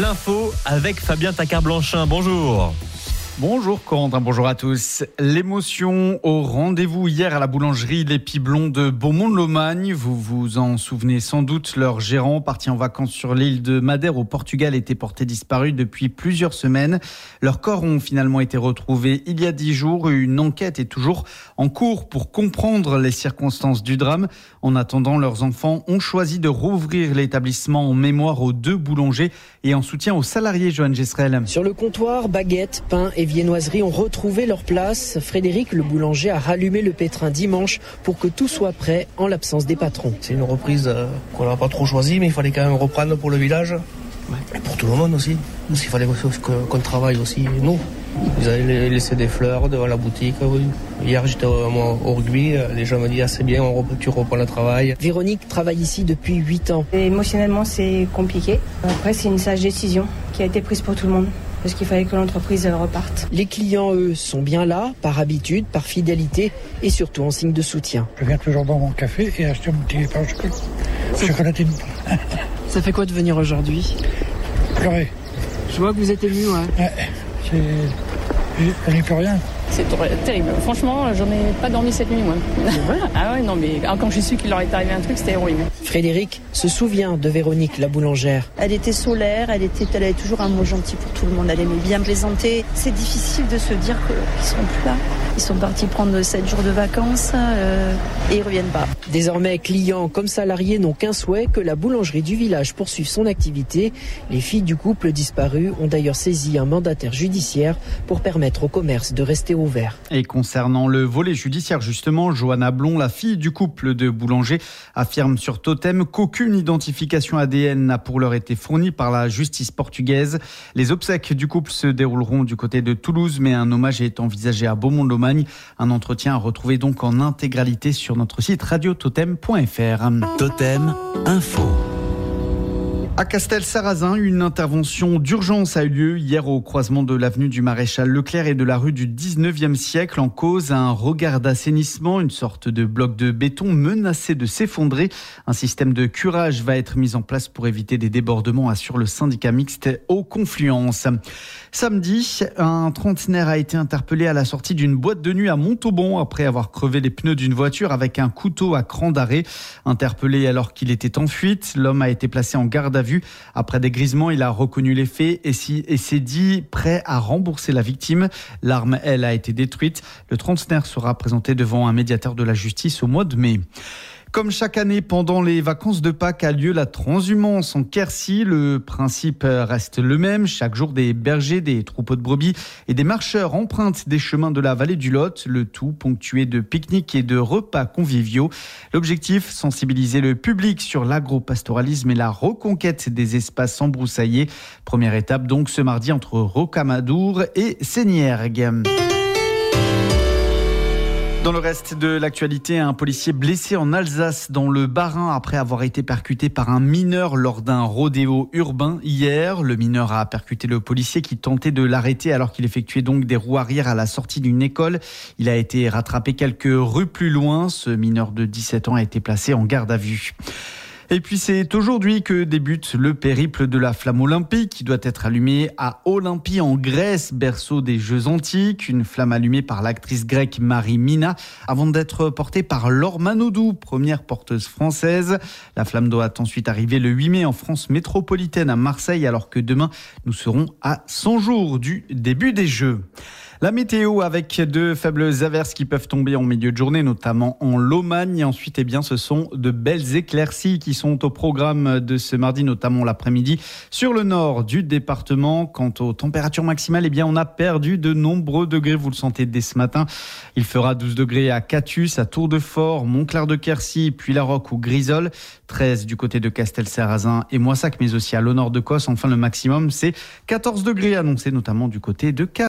L'info avec Fabien Tacard-Blanchin. Bonjour. Bonjour Corentin, bonjour à tous. L'émotion au rendez-vous hier à la boulangerie Les Piblons de Beaumont-de-Lomagne. Vous vous en souvenez sans doute, leur gérant, parti en vacances sur l'île de Madère au Portugal, était porté disparu depuis plusieurs semaines. Leurs corps ont finalement été retrouvés il y a 10 jours. Une enquête est toujours en cours pour comprendre les circonstances du drame. En attendant, leurs enfants ont choisi de rouvrir l'établissement en mémoire aux 2 boulangers et en soutien aux salariés. Johan Gesserel. Sur le comptoir, baguettes, pain et viennoiseries ont retrouvé leur place. Frédéric, le boulanger, a rallumé le pétrin dimanche pour que tout soit prêt en l'absence des patrons. C'est une reprise qu'on n'a pas trop choisie, mais il fallait quand même reprendre pour le village. Et pour tout le monde aussi. Parce qu'il fallait qu'on travaille aussi, nous. Ils avaient laissé des fleurs devant la boutique. Oui. Hier, j'étais au rugby. Les gens me disent « Ah, c'est bien, tu reprends le travail ». Véronique travaille ici depuis 8 ans. Émotionnellement, c'est compliqué. Après, c'est une sage décision qui a été prise pour tout le monde. Parce qu'il fallait que l'entreprise reparte. Les clients, eux, sont bien là, par habitude, par fidélité et surtout en signe de soutien. Je viens toujours dans mon café et acheter mon petit pain au chocolatine. Ça fait quoi de venir aujourd'hui ? Pleurer. Je vois que vous êtes ému, ouais. Je n'y peux rien. C'est terrible. Franchement, j'en ai pas dormi cette nuit, moi. Ah ouais, non, mais quand j'ai su qu'il leur est arrivé un truc, c'était horrible. Frédéric se souvient de Véronique, la boulangère. Elle était solaire, elle avait toujours un mot gentil pour tout le monde. Elle aimait bien plaisanter. C'est difficile de se dire qu'ils seront plus là. Ils sont partis prendre 7 jours de vacances et ils reviennent pas. Désormais, clients comme salariés n'ont qu'un souhait, que la boulangerie du village poursuive son activité. Les filles du couple disparu ont d'ailleurs saisi un mandataire judiciaire pour permettre au commerce de rester ouvert. Et concernant le volet judiciaire, justement, Johanna Blon, la fille du couple de boulangers, affirme sur Totem qu'aucune identification ADN n'a pour l'heure été fournie par la justice portugaise. Les obsèques du couple se dérouleront du côté de Toulouse, mais un hommage est envisagé à Beaumont-de-Lomagne. Un entretien à retrouver donc en intégralité sur notre site radiototem.fr. Totem Info. À Castelsarrasin, une intervention d'urgence a eu lieu hier au croisement de l'avenue du Maréchal Leclerc et de la rue du 19e siècle. En cause, un regard d'assainissement, une sorte de bloc de béton menacé de s'effondrer. Un système de curage va être mis en place pour éviter des débordements, assure le syndicat mixte Eau Confluence. Samedi, un trentenaire a été interpellé à la sortie d'une boîte de nuit à Montauban après avoir crevé les pneus d'une voiture avec un couteau à cran d'arrêt. Interpellé alors qu'il était en fuite, l'homme a été placé en garde à vue. Après dégrisement, il a reconnu les faits et s'est dit prêt à rembourser la victime. L'arme, elle, a été détruite. Le trentenaire sera présenté devant un médiateur de la justice au mois de mai. Comme chaque année, pendant les vacances de Pâques a lieu la transhumance en Quercy. Le principe reste le même. Chaque jour, des bergers, des troupeaux de brebis et des marcheurs empruntent des chemins de la vallée du Lot. Le tout ponctué de pique-niques et de repas conviviaux. L'objectif, sensibiliser le public sur l'agropastoralisme et la reconquête des espaces embroussaillés. Première étape donc ce mardi entre Rocamadour et Séniergues. Dans le reste de l'actualité, un policier blessé en Alsace dans le Bas-Rhin après avoir été percuté par un mineur lors d'un rodéo urbain hier. Le mineur a percuté le policier qui tentait de l'arrêter alors qu'il effectuait donc des roues arrière à la sortie d'une école. Il a été rattrapé quelques rues plus loin. Ce mineur de 17 ans a été placé en garde à vue. Et puis c'est aujourd'hui que débute le périple de la flamme olympique qui doit être allumée à Olympie en Grèce, berceau des Jeux antiques. Une flamme allumée par l'actrice grecque Marie Mina avant d'être portée par Laure Manodou, première porteuse française. La flamme doit ensuite arriver le 8 mai en France métropolitaine à Marseille alors que demain nous serons à 100 jours du début des Jeux. La météo avec de faibles averses qui peuvent tomber en milieu de journée, notamment en Lomagne. Et ensuite, ce sont de belles éclaircies qui sont au programme de ce mardi, notamment l'après-midi, sur le nord du département. Quant aux températures maximales, on a perdu de nombreux degrés. Vous le sentez dès ce matin. Il fera 12 degrés à Catus, à Tour-de-Fort, Montclar-de-Quercy, puis La Roque ou Grisol. 13 du côté de Castelsarrasin et Moissac, mais aussi à l'au nord de Cos. Enfin, le maximum, c'est 14 degrés annoncés, notamment du côté de Caen.